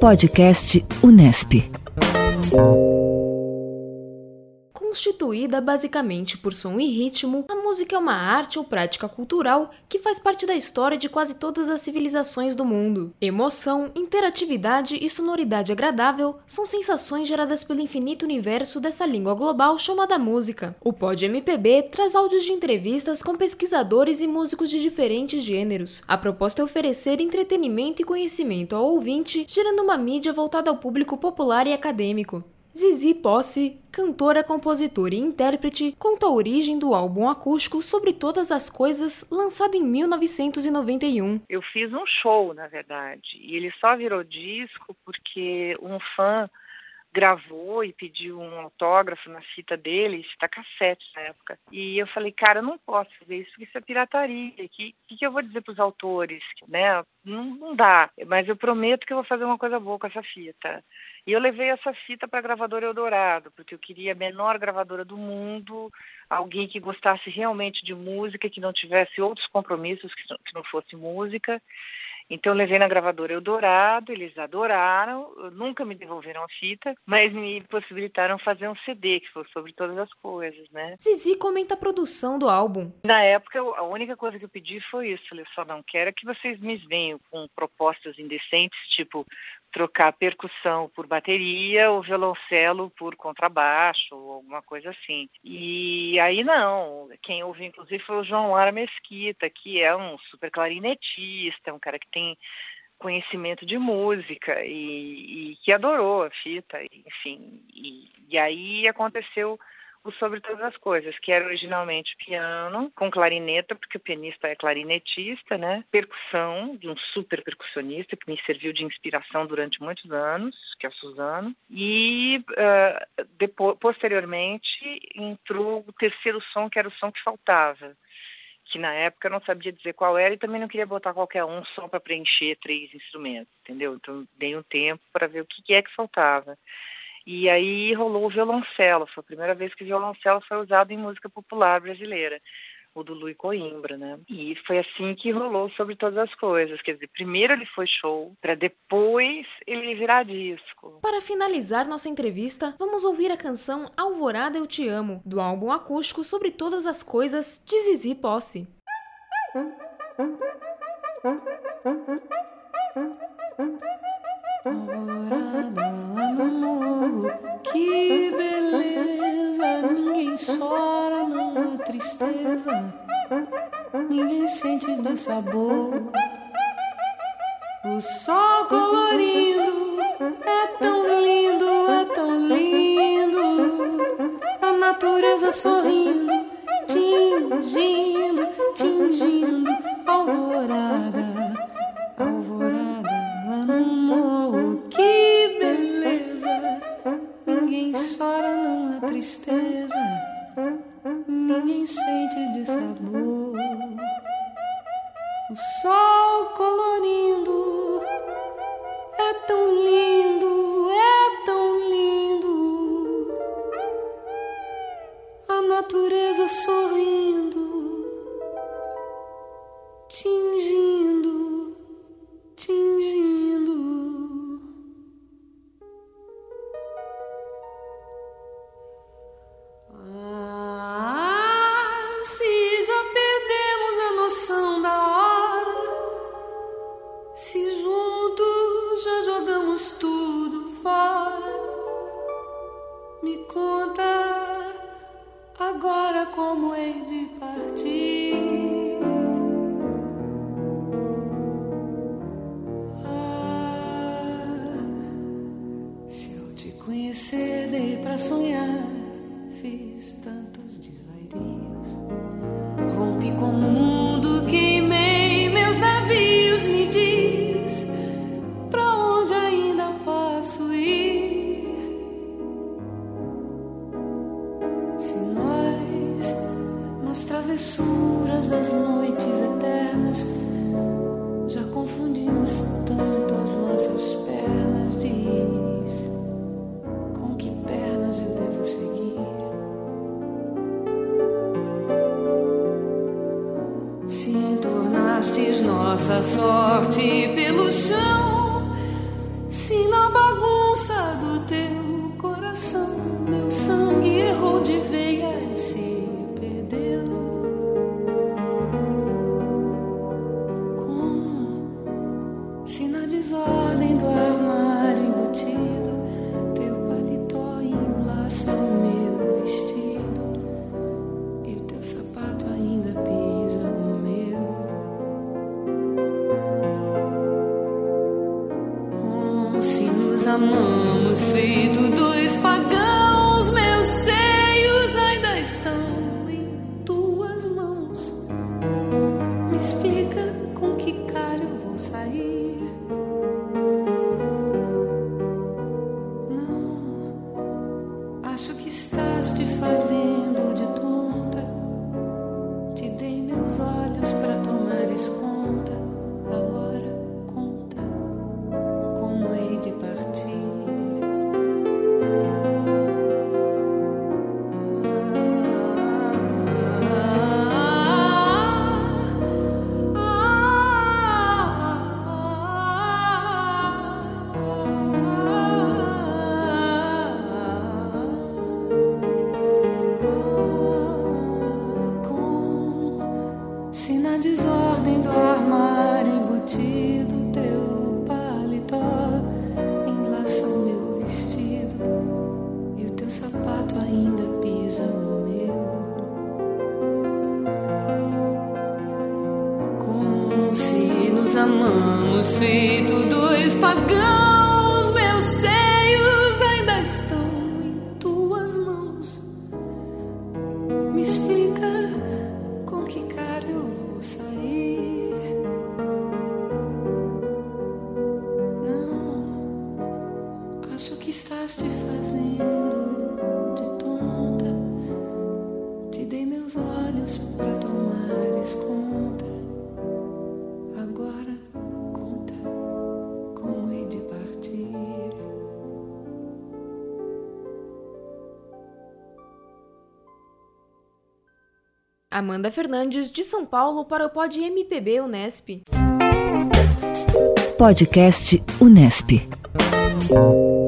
Podcast Unesp. Constituída basicamente por som e ritmo, a música é uma arte ou prática cultural que faz parte da história de quase todas as civilizações do mundo. Emoção, interatividade e sonoridade agradável são sensações geradas pelo infinito universo dessa língua global chamada música. O Pod MPB traz áudios de entrevistas com pesquisadores e músicos de diferentes gêneros. A proposta é oferecer entretenimento e conhecimento ao ouvinte, gerando uma mídia voltada ao público popular e acadêmico. Zizi Posse, cantora, compositora e intérprete, conta a origem do álbum acústico Sobre Todas as Coisas, lançado em 1991. Eu fiz um show, na verdade, e ele só virou disco porque um fã gravou e pediu um autógrafo na fita dele, fita cassete na época. E eu falei, cara, eu não posso fazer isso, porque isso é pirataria. O que eu vou dizer para os autores? Né? Não dá, mas eu prometo que eu vou fazer uma coisa boa com essa fita. E eu levei essa fita para a gravadora Eldorado, porque eu queria a menor gravadora do mundo, alguém que gostasse realmente de música, que não tivesse outros compromissos que não fosse música. Então eu levei na gravadora Eldorado, eles adoraram, nunca me devolveram a fita, mas me possibilitaram fazer um CD, que foi Sobre Todas as Coisas, né? Zizi comenta a produção do álbum. Na época, a única coisa que eu pedi foi isso, eu só não quero que vocês me venham com propostas indecentes, tipo trocar percussão por bateria ou violoncelo por contrabaixo ou alguma coisa assim. E aí não, quem ouviu inclusive foi o João Lara Mesquita, que é um super clarinetista, um cara que tem conhecimento de música e que adorou a fita, enfim. E aí aconteceu o Sobre Todas as Coisas, que era originalmente piano, com clarineta, porque o pianista é clarinetista, né? Percussão, de um super percussionista, que me serviu de inspiração durante muitos anos, que é o Suzano. E, posteriormente, entrou o terceiro som, que era o som que faltava, que na época eu não sabia dizer qual era e também não queria botar qualquer um só para preencher 3 instrumentos, entendeu? Então, dei um tempo para ver o que é que faltava. E aí rolou o violoncelo, foi a primeira vez que o violoncelo foi usado em música popular brasileira, o do Luiz Coimbra, né? E foi assim que rolou Sobre Todas as Coisas, quer dizer, primeiro ele foi show, para depois ele virar disco. Para finalizar nossa entrevista, vamos ouvir a canção Alvorada Eu Te Amo, do álbum acústico Sobre Todas as Coisas, de Zizi Posse. Alvorada lá no morro, que beleza. Ninguém chora, não há tristeza, ninguém sente de sabor. O sol colorindo é tão lindo, é tão lindo. A natureza sorrindo, tingindo, tingindo. Alvorada, alvorada lá no morro, que beleza. Ninguém chora, não há tristeza, ninguém sente de sabor. O sol colorindo é tão lindo, é tão lindo. A natureza sorrindo, tingindo, tingindo. Se já perdemos a noção da hora, se juntos já jogamos tudo fora, me conta agora como hei de partir. Se eu te conhecer, dei pra sonhar, fiz tantos desvarios, rompi com o mundo, queimei meus navios. Me diz pra onde ainda posso ir. Se nós, nas travessuras das noites eternas, já confundimos tanto as nossas pernas, diz com que pernas eu devo seguir. Se entornastes nossa sorte pelo chão, se nós Se na desordem do armário embutido teu paletó enlaça o meu vestido e o teu sapato ainda pisa o meu, como se nos amamos feito dois pagãos, meus seios ainda estão em tuas mãos. Me explica com que cara eu vou sair. Acho que estás te fazendo de tonta. Te dei meus olhos pra tomares conta. Agora conta como hei de partir. Se na desordem do armário embutido teu paletó enlaça o meu vestido e o teu sapato ainda pisa o meu, como se nos amamos feito dois pagãos, meus seios ainda estão em tuas mãos. Me explica com que cara eu vou sair. Não, acho que estás te fazendo de tonta. Te dei meus olhos pra tomares conta. Agora conta como hei de partir. Amanda Fernandes, de São Paulo, para o Pod MPB Unesp. Podcast Unesp.